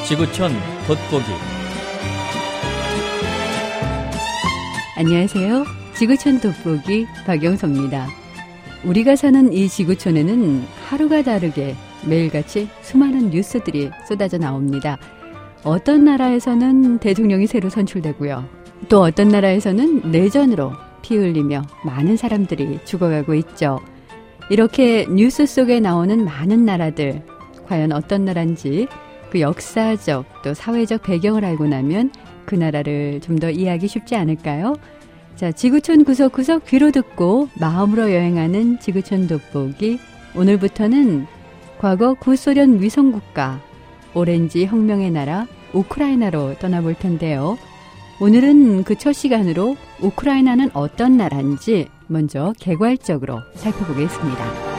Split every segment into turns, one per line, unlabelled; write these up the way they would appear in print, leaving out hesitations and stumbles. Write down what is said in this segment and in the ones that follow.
지구촌 돋보기.
안녕하세요. 지구촌 돋보기 박영서입니다. 우리가 사는 이 지구촌에는 하루가 다르게 매일같이 수많은 뉴스들이 쏟아져 나옵니다. 어떤 나라에서는 대통령이 새로 선출되고요. 또 어떤 나라에서는 내전으로 피 흘리며 많은 사람들이 죽어가고 있죠. 이렇게 뉴스 속에 나오는 많은 나라들, 과연 어떤 나라인지 그 역사적 또 사회적 배경을 알고 나면 그 나라를 좀 더 이해하기 쉽지 않을까요? 자, 지구촌 구석구석 귀로 듣고 마음으로 여행하는 지구촌 돋보기. 오늘부터는 과거 구소련 위성국가 오렌지 혁명의 나라 우크라이나로 떠나볼 텐데요. 오늘은 그 첫 시간으로 우크라이나는 어떤 나라인지 먼저 개괄적으로 살펴보겠습니다.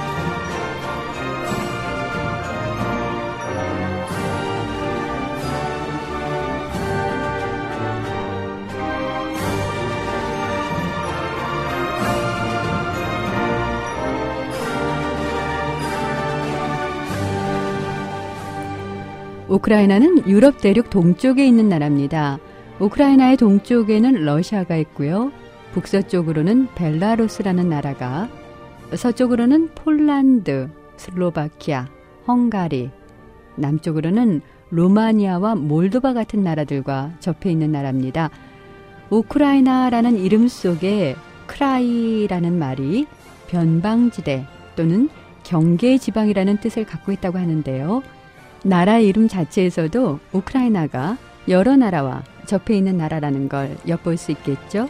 우크라이나는 유럽 대륙 동쪽에 있는 나라입니다. 우크라이나의 동쪽에는 러시아가 있고요. 북서쪽으로는 벨라루스라는 나라가, 서쪽으로는 폴란드, 슬로바키아, 헝가리, 남쪽으로는 루마니아와 몰도바 같은 나라들과 접해 있는 나라입니다. 우크라이나라는 이름 속에 크라이라는 말이 변방지대 또는 경계지방이라는 뜻을 갖고 있다고 하는데요. 나라 이름 자체에서도 우크라이나가 여러 나라와 접해 있는 나라라는 걸 엿볼 수 있겠죠.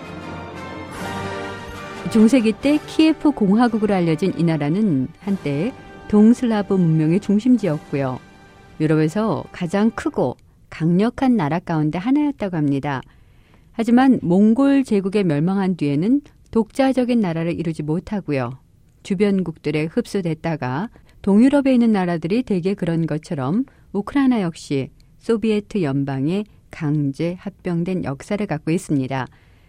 중세기 때 키예프 공화국으로 알려진 이 나라는 한때 동슬라브 문명의 중심지였고요. 유럽에서 가장 크고 강력한 나라 가운데 하나였다고 합니다. 하지만 몽골 제국에 멸망한 뒤에는 독자적인 나라를 이루지 못하고요. 주변국들에 흡수됐다가 동유럽에 있는 나라들이 대개 그런 것처럼 우크라이나 역시 소비에트 연방에 강제 합병된 역사를 갖고 있습니다.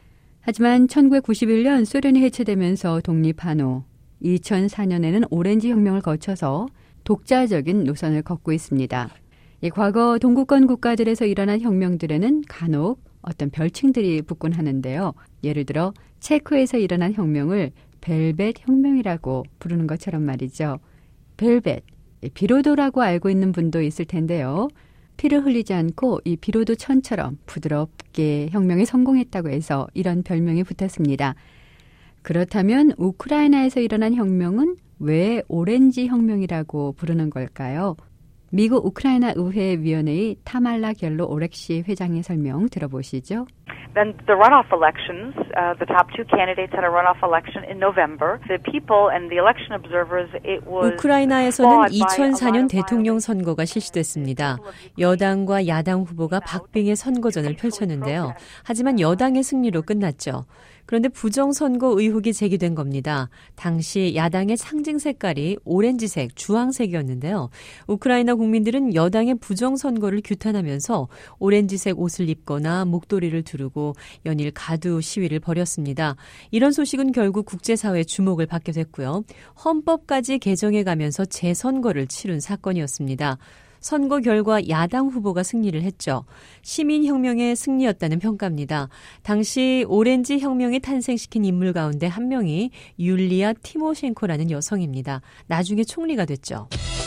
하지만 1991년 소련이 해체되면서 독립한 후 2004년에는 오렌지 혁명을 거쳐서 독자적인 노선을 걷고 있습니다. 이 과거 동구권 국가들에서 일어난 혁명들에는 간혹 어떤 별칭들이 붙곤 하는데요. 예를 들어 체코에서 일어난 혁명을 벨벳 혁명이라고 부르는 것처럼 말이죠. 벨벳, 비로도라고 알고 있는 분도 있을 텐데요. 피를 흘리지 않고 이 비로도 천처럼 부드럽게 혁명에 성공했다고 해서 이런 별명이 붙었습니다. 그렇다면 우크라이나에서 일어난 혁명은 왜 오렌지 혁명이라고 부르는 걸까요? 미국 우크라이나 의회 위원회의 타말라 겔로 오렉시 회장의 설명 들어보시죠.
Then the runoff elections, the top two candidates had a runoff election in November. The people and the election observers, it was
우크라이나에서는 2004년 대통령 선거가 실시됐습니다. 여당과 야당 후보가 박빙의 선거전을 펼쳤는데요. 하지만 여당의 승리로 끝났죠. 그런데 부정선거 의혹이 제기된 겁니다. 당시 야당의 상징 색깔이 오렌지색, 주황색이었는데요. 우크라이나 국민들은 여당의 부정선거를 규탄하면서 오렌지색 옷을 입거나 목도리를 두르고 연일 가두 시위를 벌였습니다. 이런 소식은 결국 국제사회의 주목을 받게 됐고요. 헌법까지 개정해가면서 재선거를 치른 사건이었습니다. 선거 결과 야당 후보가 승리를 했죠. 시민혁명의 승리였다는 평가입니다. 당시 오렌지 혁명이 탄생시킨 인물 가운데 한 명이 율리아 티모셴코라는 여성입니다. 나중에 총리가 됐죠.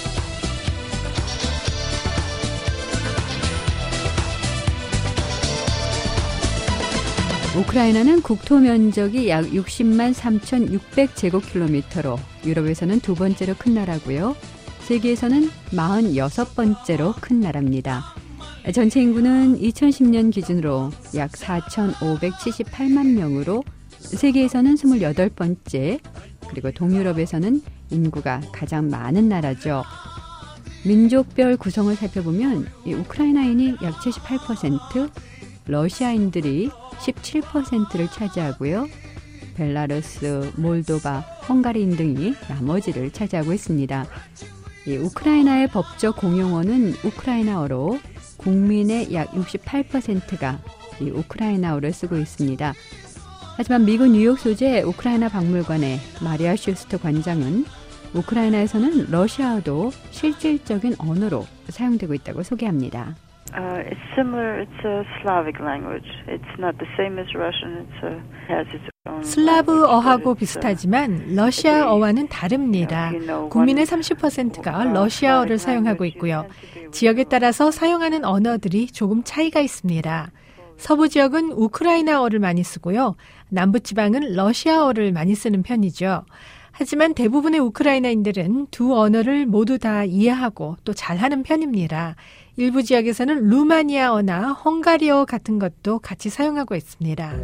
우크라이나는 국토 면적이 약 60만 3,600제곱킬로미터로 유럽에서는 두 번째로 큰 나라고요. 세계에서는 46번째로 큰 나라입니다. 전체 인구는 2010년 기준으로 약 4,578만 명으로 세계에서는 28번째, 그리고 동유럽에서는 인구가 가장 많은 나라죠. 민족별 구성을 살펴보면 이 우크라이나인이 약 78%, 러시아인들이 17%를 차지하고요. 벨라루스, 몰도바, 헝가리인 등이 나머지를 차지하고 있습니다. 이 우크라이나의 법적 공용어는 우크라이나어로 국민의 약 68%가 이 우크라이나어를 쓰고 있습니다. 하지만 미국 뉴욕 소재 우크라이나 박물관의 마리아 슈스터 관장은 우크라이나에서는 러시아어도 실질적인 언어로 사용되고 있다고 소개합니다.
It's similar. It's a Slavic language. It's not the same as Russian. Has its own.
슬라브어하고 비슷하지만 러시아어와는 다릅니다. 국민의 30%가 러시아어를 사용하고 있고요. 지역에 따라서 사용하는 언어들이 조금 차이가 있습니다. 서부 지역은 우크라이나어를 많이 쓰고요. 남부 지방은 러시아어를 많이 쓰는 편이죠. 하지만 대부분의 우크라이나인들은 두 언어를 모두 다 이해하고 또 잘하는 편입니다. 일부 지역에서는 루마니아어나 헝가리어 같은 것도 같이 사용하고 있습니다.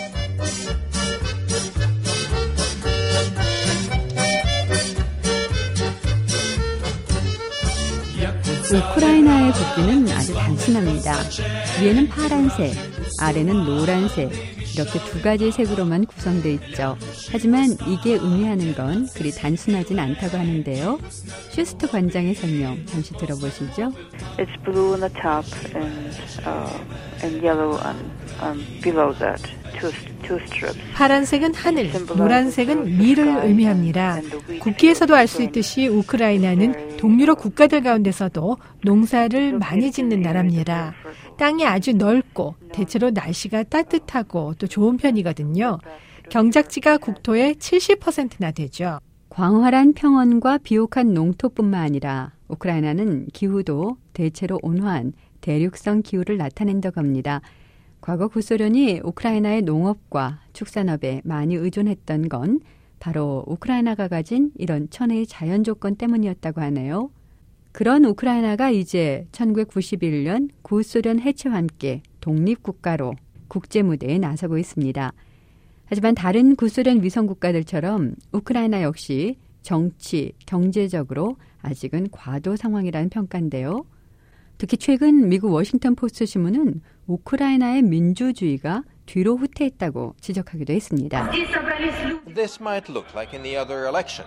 우크라이나의 국기는 아주 단순합니다. 위에는 파란색, 아래는 노란색, 이렇게 두 가지 색으로만 구성되어 있죠. 하지만 이게 의미하는 건 그리 단순하진 않다고 하는데요. 슈스트 관장의 설명 잠시 들어보시죠.
It's blue on the top and yellow on below that. Two strips.
파란색은 하늘, 노란색은 밀을 의미합니다. 국기에서도 알 수 있듯이 우크라이나는 동유럽 국가들 가운데서도 농사를 많이 짓는 나라입니다. 땅이 아주 넓고 대체로 날씨가 따뜻하고 또 좋은 편이거든요. 경작지가 국토의 70%나 되죠.
광활한 평원과 비옥한 농토뿐만 아니라 우크라이나는 기후도 대체로 온화한 대륙성 기후를 나타낸다고 합니다. 과거 구소련이 우크라이나의 농업과 축산업에 많이 의존했던 건 바로 우크라이나가 가진 이런 천혜의 자연 조건 때문이었다고 하네요. 그런 우크라이나가 이제 1991년 구소련 해체와 함께 독립국가로 국제무대에 나서고 있습니다. 하지만 다른 구소련 위성국가들처럼 우크라이나 역시 정치, 경제적으로 아직은 과도 상황이라는 평가인데요. 특히 최근 미국 워싱턴 포스트 신문은 우크라이나의 민주주의가 뒤로 후퇴했다고 지적하기도 했습니다.
This might look like any other election,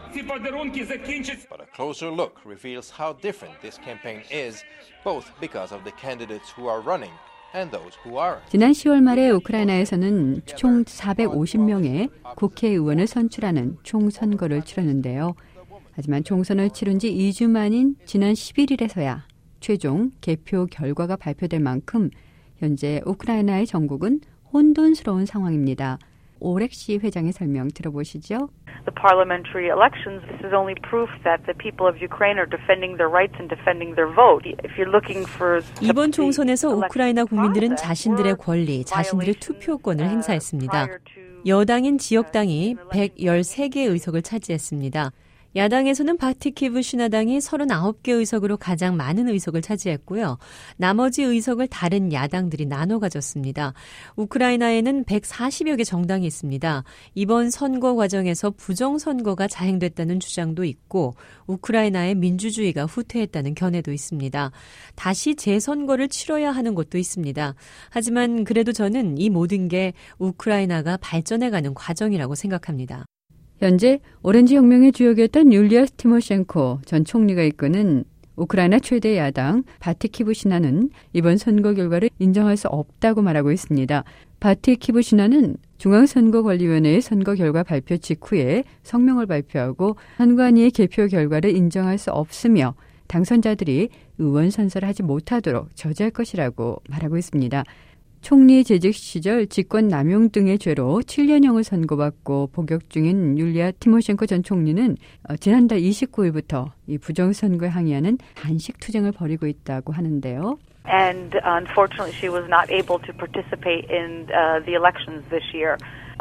but a closer look reveals how different this campaign is, both because of the candidates who are running and those who aren't.
지난 10월 말에 우크라이나에서는 총 450명의 국회의원을 선출하는 총선거를 치렀는데요. 하지만 총선을 치른 지 2주 만인 지난 11일에서야 최종 개표 결과가 발표될 만큼 현재 우크라이나의 정국은 혼돈스러운 상황입니다. 오렉시 회장의 설명 들어보시죠.
The parliamentary elections, this is only proof that the people of Ukraine are defending their rights and defending their vote. If you're looking for
이번 총선에서 우크라이나 국민들은 자신들의 권리, 자신들의 투표권을 행사했습니다. 여당인 지역당이 113개 의석을 차지했습니다. 야당에서는 바티키브 신화당이 39개 의석으로 가장 많은 의석을 차지했고요. 나머지 의석을 다른 야당들이 나눠 가졌습니다. 우크라이나에는 140여 개 정당이 있습니다. 이번 선거 과정에서 부정선거가 자행됐다는 주장도 있고 우크라이나의 민주주의가 후퇴했다는 견해도 있습니다. 다시 재선거를 치러야 하는 곳도 있습니다. 하지만 그래도 저는 이 모든 게 우크라이나가 발전해가는 과정이라고 생각합니다.
현재 오렌지 혁명의 주역이었던 율리아 티모셴코 전 총리가 이끄는 우크라이나 최대 야당 바티키브 신화는 이번 선거 결과를 인정할 수 없다고 말하고 있습니다. 바티키브 신화는 중앙선거관리위원회의 선거 결과 발표 직후에 성명을 발표하고 선관위의 개표 결과를 인정할 수 없으며 당선자들이 의원 선서를 하지 못하도록 저지할 것이라고 말하고 있습니다. 총리 재직 시절 직권 남용 등의 죄로 7년형을 선고받고 복역 중인 율리아 티모셴코 전 총리는 지난달 29일부터 이 부정선거에 항의하는 단식 투쟁을 벌이고 있다고 하는데요.
And unfortunately, she was not able to participate in the elections this year.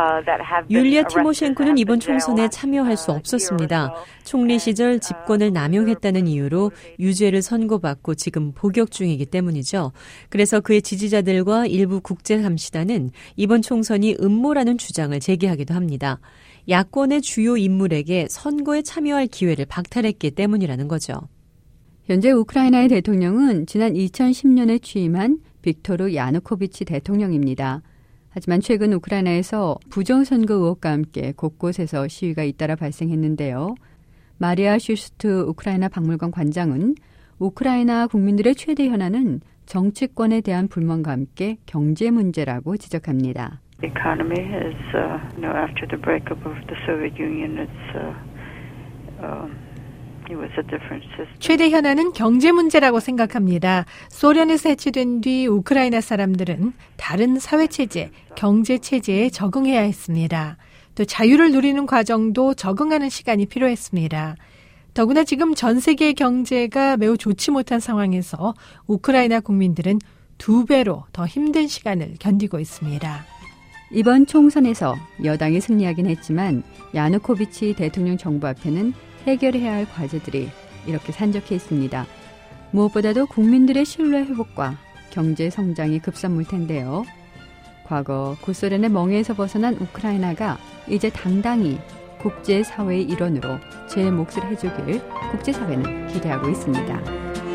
율리아 티모셴코는 이번 총선에 참여할 수 없었습니다. 총리 시절 집권을 남용했다는 이유로 유죄를 선고받고 지금 복역 중이기 때문이죠. 그래서 그의 지지자들과 일부 국제감시단은 이번 총선이 음모라는 주장을 제기하기도 합니다. 야권의 주요 인물에게 선거에 참여할 기회를 박탈했기 때문이라는 거죠.
현재 우크라이나의 대통령은 지난 2010년에 취임한 빅토르 야누코비치 대통령입니다. 하지만 최근 우크라이나에서 부정선거 의혹과 함께 곳곳에서 시위가 잇따라 발생했는데요. 마리아 슈스트 우크라이나 박물관 관장은 우크라이나 국민들의 최대 현안은 정치권에 대한 불만과 함께 경제 문제라고 지적합니다.
The economy is, after the breakup of the Soviet Union, it's It was a different system.
최대 현안은 경제 문제라고 생각합니다. 소련에서 해체된 뒤 우크라이나 사람들은 다른 사회체제, 경제체제에 적응해야 했습니다. 또 자유를 누리는 과정도 적응하는 시간이 필요했습니다. 더구나 지금 전 세계의 경제가 매우 좋지 못한 상황에서 우크라이나 국민들은 2배로 더 힘든 시간을 견디고 있습니다.
이번 총선에서 여당이 승리하긴 했지만 야누코비치 대통령 정부 앞에는 해결해야 할 과제들이 이렇게 산적해 있습니다. 무엇보다도 국민들의 신뢰 회복과 경제 성장이 급선무일 텐데요. 과거 구소련의 멍에에서 벗어난 우크라이나가 이제 당당히 국제사회의 일원으로 제 몫을 해주길 국제사회는 기대하고 있습니다.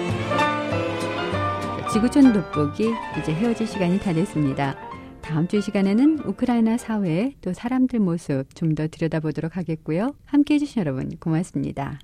지구촌 돋보기 이제 헤어질 시간이 다 됐습니다. 다음 주 시간에는 우크라이나 사회 또 사람들 모습 좀 더 들여다보도록 하겠고요. 함께해 주신 여러분 고맙습니다.